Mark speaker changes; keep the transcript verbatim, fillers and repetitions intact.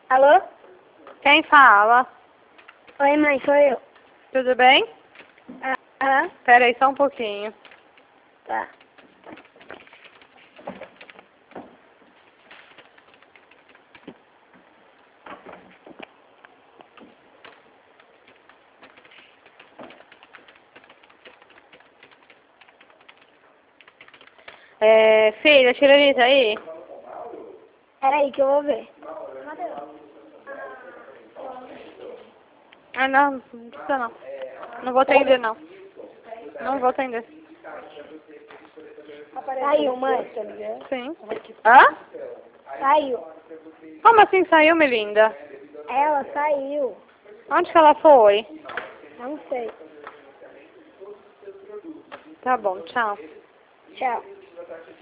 Speaker 1: Alô?
Speaker 2: Quem fala?
Speaker 1: Oi, mãe, sou eu.
Speaker 2: Tudo bem?
Speaker 1: Ah, ah,
Speaker 2: Espera aí só um pouquinho.
Speaker 1: tá.
Speaker 2: É, filha, tira isso aí.
Speaker 1: Peraí que eu vou ver.
Speaker 2: Ah, não, não precisa não. Não vou atender, não. Não vou atender.
Speaker 1: Saiu, mãe.
Speaker 2: Sim. Hã?
Speaker 1: Saiu.
Speaker 2: Como assim saiu, Melinda?
Speaker 1: Ela saiu.
Speaker 2: Onde que ela foi?
Speaker 1: Não sei.
Speaker 2: Tá bom, tchau.
Speaker 1: Tchau.